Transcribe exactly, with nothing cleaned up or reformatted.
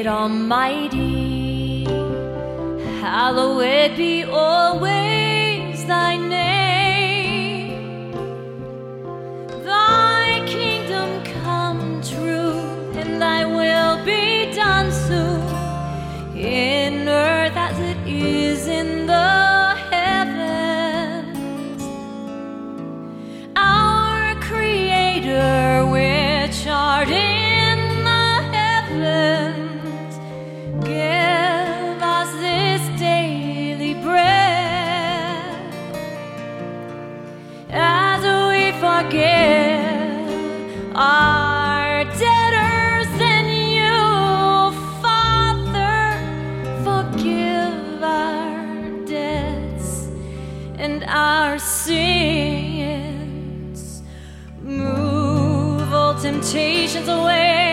great Almighty, hallowed be always thy name. Thy kingdom come true, and thy will be done soon, in earth as it is in the heavens. Our Creator, which art in the heavens, give us this daily bread, as we forgive our debtors, and you, Father, forgive our debts and our sins. Move all temptations away,